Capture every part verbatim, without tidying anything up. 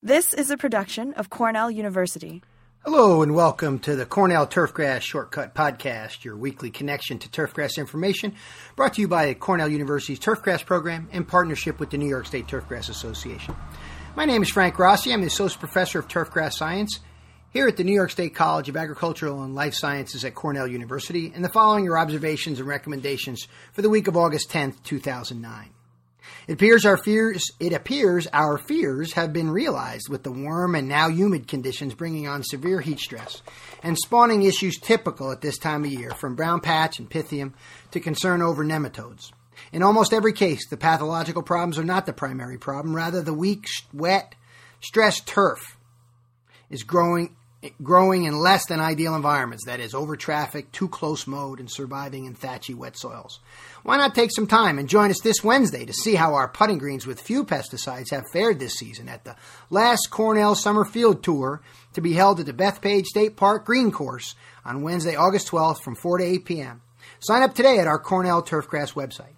This is a production of Cornell University. Hello and welcome to the Cornell Turfgrass Shortcut Podcast, your weekly connection to turfgrass information, brought to you by Cornell University's Turfgrass Program in partnership with the New York State Turfgrass Association. My name is Frank Rossi. I'm the Associate Professor of Turfgrass Science here at the New York State College of Agricultural and Life Sciences at Cornell University, and the following are observations and recommendations for the week of August tenth, two thousand nine. It appears our fears, it appears our fears have been realized with the warm and now humid conditions bringing on severe heat stress and spawning issues typical at this time of year, from brown patch and pythium to concern over nematodes. In almost every case, the pathological problems are not the primary problem. Rather, the weak, wet, stressed turf is growing growing in less than ideal environments, that is, over traffic, too close mowed, and surviving in thatchy wet soils. Why not take some time and join us this Wednesday to see how our putting greens with few pesticides have fared this season at the last Cornell Summer Field Tour, to be held at the Bethpage State Park Green Course on Wednesday, August twelfth from four to eight p.m. Sign up today at our Cornell Turfgrass website.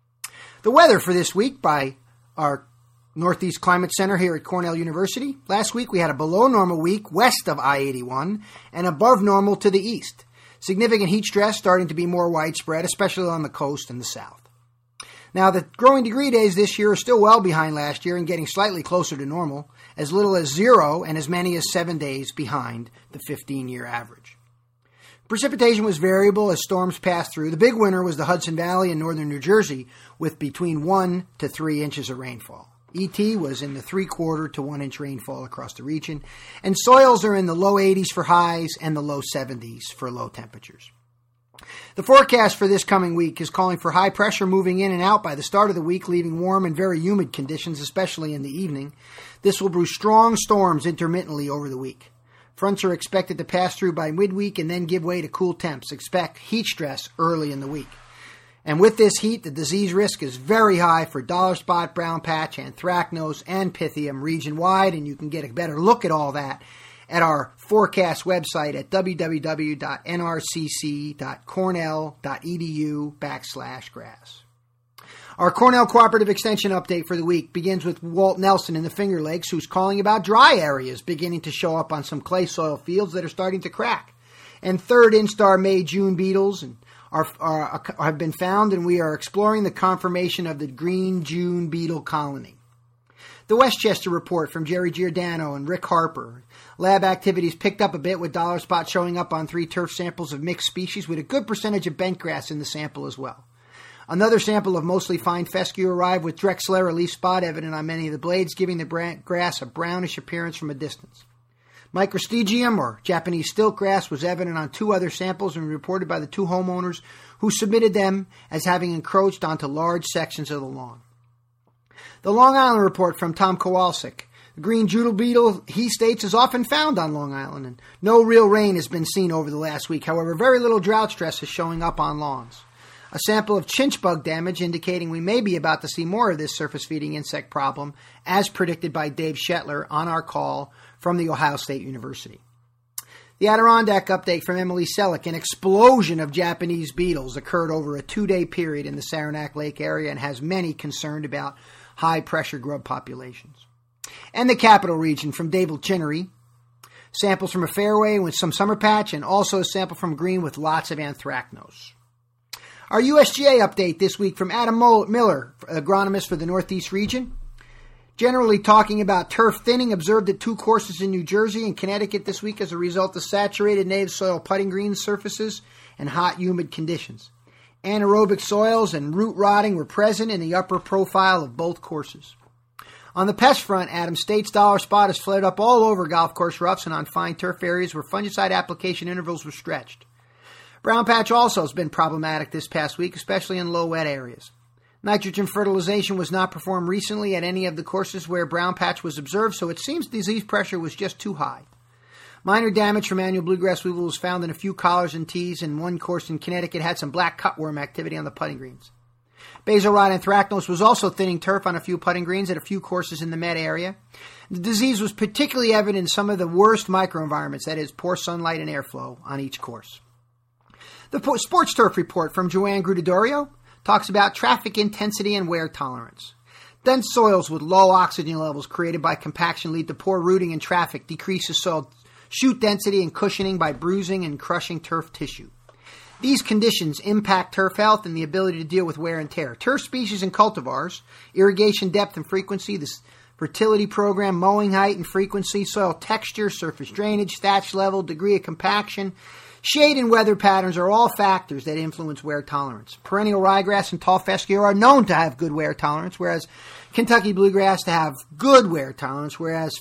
The weather for this week by our Northeast Climate Center here at Cornell University. Last week we had a below normal week west of I eighty-one and above normal to the east. Significant heat stress starting to be more widespread, especially on the coast and the south. Now, the growing degree days this year are still well behind last year and getting slightly closer to normal, as little as zero and as many as seven days behind the fifteen-year average. Precipitation was variable as storms passed through. The big winner was the Hudson Valley in northern New Jersey, with between one to three inches of rainfall. E T was in the three-quarter to one-inch rainfall across the region, and soils are in the low eighties for highs and the low seventies for low temperatures. The forecast for this coming week is calling for high pressure moving in and out by the start of the week, leaving warm and very humid conditions, especially in the evening. This will brew strong storms intermittently over the week. Fronts are expected to pass through by midweek and then give way to cool temps. Expect heat stress early in the week. And with this heat, the disease risk is very high for dollar spot, brown patch, anthracnose, and pythium region-wide, and you can get a better look at all that at our forecast website at www.nrcc.cornell.edu backslash grass. Our Cornell Cooperative Extension update for the week begins with Walt Nelson in the Finger Lakes, who's calling about dry areas beginning to show up on some clay soil fields that are starting to crack. And third instar May-June beetles and Are, are, have been found, and we are exploring the confirmation of the green June beetle colony. The Westchester report from Jerry Giordano and Rick Harper. Lab activities picked up a bit, with dollar spot showing up on three turf samples of mixed species, with a good percentage of bentgrass in the sample as well. Another sample of mostly fine fescue arrived with drexler or leaf spot evident on many of the blades, giving the bra- grass a brownish appearance from a distance. Microstegium, or Japanese stilt grass, was evident on two other samples and reported by the two homeowners who submitted them as having encroached onto large sections of the lawn. The Long Island report from Tom Kowalczyk. The green jewel beetle, he states, is often found on Long Island, and no real rain has been seen over the last week. However, very little drought stress is showing up on lawns. A sample of chinch bug damage indicating we may be about to see more of this surface-feeding insect problem, as predicted by Dave Shetler on our call from the Ohio State University. The Adirondack update from Emily Selleck. An explosion of Japanese beetles occurred over a two-day period in the Saranac Lake area and has many concerned about high-pressure grub populations. And the Capital Region from David Chinnery. Samples from a fairway with some summer patch, and also a sample from green with lots of anthracnose. Our U S G A update this week from Adam Miller, agronomist for the Northeast region. Generally talking about turf thinning observed at two courses in New Jersey and Connecticut this week as a result of saturated native soil putting green surfaces and hot, humid conditions. Anaerobic soils and root rotting were present in the upper profile of both courses. On the pest front, Adams State's dollar spot has flared up all over golf course roughs and on fine turf areas where fungicide application intervals were stretched. Brown patch also has been problematic this past week, especially in low wet areas. Nitrogen fertilization was not performed recently at any of the courses where brown patch was observed, so it seems disease pressure was just too high. Minor damage from annual bluegrass weevil was found in a few collars and tees, and one course in Connecticut had some black cutworm activity on the putting greens. Basal rot anthracnose was also thinning turf on a few putting greens at a few courses in the Met area. The disease was particularly evident in some of the worst microenvironments, that is, poor sunlight and airflow on each course. The Sports Turf report from Joanne Grudidorio talks about traffic intensity and wear tolerance. Dense soils with low oxygen levels created by compaction lead to poor rooting and traffic, decreases soil shoot density and cushioning by bruising and crushing turf tissue. These conditions impact turf health and the ability to deal with wear and tear. Turf species and cultivars, irrigation depth and frequency, the fertility program, mowing height and frequency, soil texture, surface drainage, thatch level, degree of compaction, shade and weather patterns are all factors that influence wear tolerance. Perennial ryegrass and tall fescue are known to have good wear tolerance, whereas Kentucky bluegrass to have good wear tolerance, whereas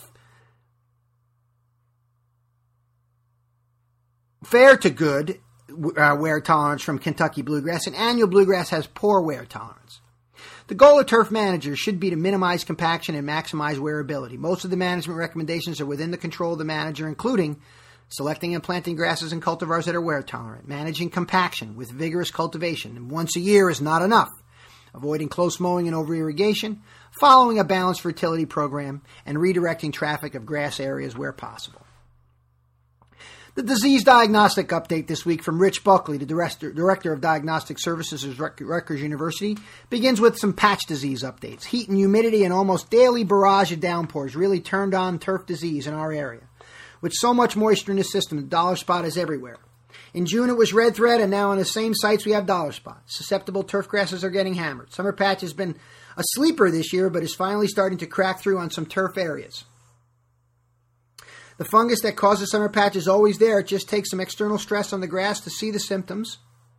fair to good uh, wear tolerance from Kentucky bluegrass, and annual bluegrass has poor wear tolerance. The goal of turf managers should be to minimize compaction and maximize wearability. Most of the management recommendations are within the control of the manager, including selecting and planting grasses and cultivars that are wear tolerant, managing compaction with vigorous cultivation, and once a year is not enough, avoiding close mowing and over-irrigation, following a balanced fertility program, and redirecting traffic of grass areas where possible. The disease diagnostic update this week from Rich Buckley, the director, director of Diagnostic Services at Rutgers University, begins with some patch disease updates. Heat and humidity and almost daily barrage of downpours really turned on turf disease in our area. With so much moisture in the system, the dollar spot is everywhere. In June it was red thread, and now on the same sites we have dollar spot. Susceptible turf grasses are getting hammered. Summer patch has been a sleeper this year, but is finally starting to crack through on some turf areas. The fungus that causes summer patch is always there. It just takes some external stress on the grass to see the symptoms.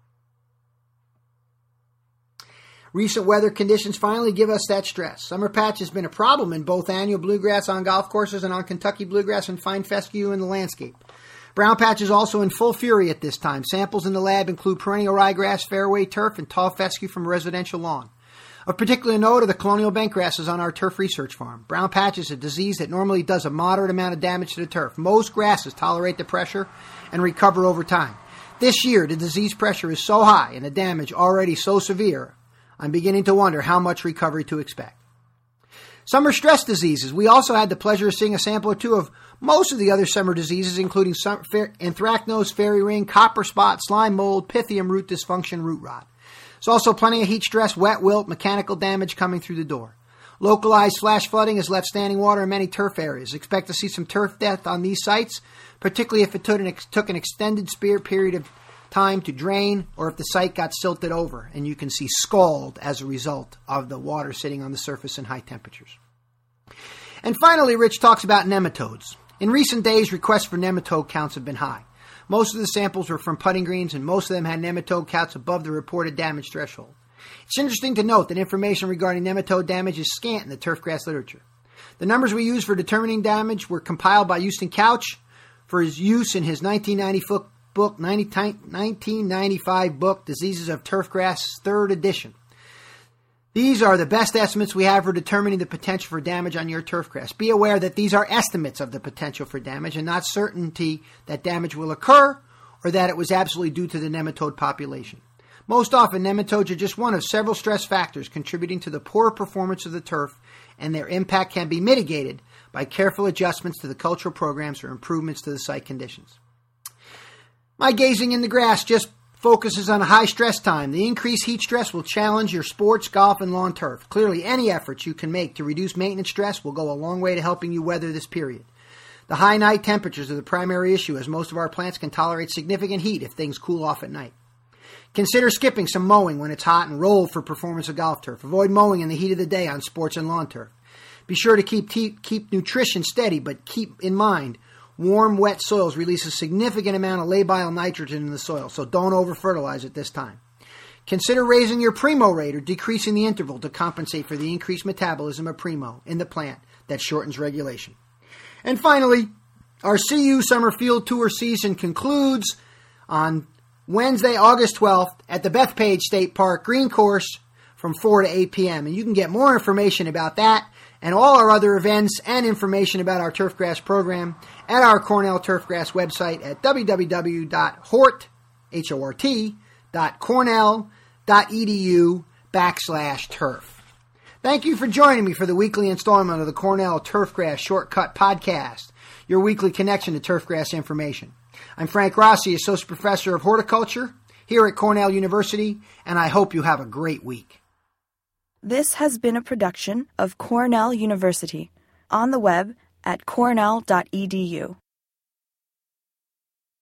Recent weather conditions finally give us that stress. Summer patch has been a problem in both annual bluegrass on golf courses and on Kentucky bluegrass and fine fescue in the landscape. Brown patch is also in full fury at this time. Samples in the lab include perennial ryegrass, fairway turf, and tall fescue from a residential lawn. Of particular note are the colonial bent grasses on our turf research farm. Brown patch is a disease that normally does a moderate amount of damage to the turf. Most grasses tolerate the pressure and recover over time. This year, the disease pressure is so high and the damage already so severe, I'm beginning to wonder how much recovery to expect. Summer stress diseases. We also had the pleasure of seeing a sample or two of most of the other summer diseases, including anthracnose, fairy ring, copper spot, slime mold, pythium root dysfunction, root rot. There's also plenty of heat stress, wet wilt, mechanical damage coming through the door. Localized flash flooding has left standing water in many turf areas. Expect to see some turf death on these sites, particularly if it took an, ex- took an extended period of time to drain or if the site got silted over and you can see scald as a result of the water sitting on the surface in high temperatures. And finally, Rich talks about nematodes. In recent days, requests for nematode counts have been high. Most of the samples were from putting greens, and most of them had nematode counts above the reported damage threshold. It's interesting to note that information regarding nematode damage is scant in the turfgrass literature. The numbers we use for determining damage were compiled by Houston Couch for his use in his nineteen ninety book, nineteen ninety-five book, Diseases of Turfgrass, third edition. These are the best estimates we have for determining the potential for damage on your turfgrass. Be aware that these are estimates of the potential for damage and not certainty that damage will occur or that it was absolutely due to the nematode population. Most often, nematodes are just one of several stress factors contributing to the poor performance of the turf, and their impact can be mitigated by careful adjustments to the cultural programs or improvements to the site conditions. My gazing in the grass just focuses on a high stress time. The increased heat stress will challenge your sports, golf, and lawn turf. Clearly, any efforts you can make to reduce maintenance stress will go a long way to helping you weather this period. The high night temperatures are the primary issue, as most of our plants can tolerate significant heat if things cool off at night. Consider skipping some mowing when it's hot and roll for performance of golf turf. Avoid mowing in the heat of the day on sports and lawn turf. Be sure to keep te- keep nutrition steady, but keep in mind warm, wet soils release a significant amount of labile nitrogen in the soil, so don't over-fertilize at this time. Consider raising your primo rate or decreasing the interval to compensate for the increased metabolism of primo in the plant that shortens regulation. And finally, our C U Summer Field Tour season concludes on Wednesday, August twelfth at the Bethpage State Park Green Course from four to eight p.m. And you can get more information about that and all our other events and information about our turfgrass program at our Cornell Turfgrass website at w w w dot hort, H O R T, dot cornell dot e d u backslash turf. Thank you for joining me for the weekly installment of the Cornell Turfgrass Shortcut Podcast, your weekly connection to turfgrass information. I'm Frank Rossi, Associate Professor of Horticulture here at Cornell University, and I hope you have a great week. This has been a production of Cornell University, on the web at cornell dot e d u.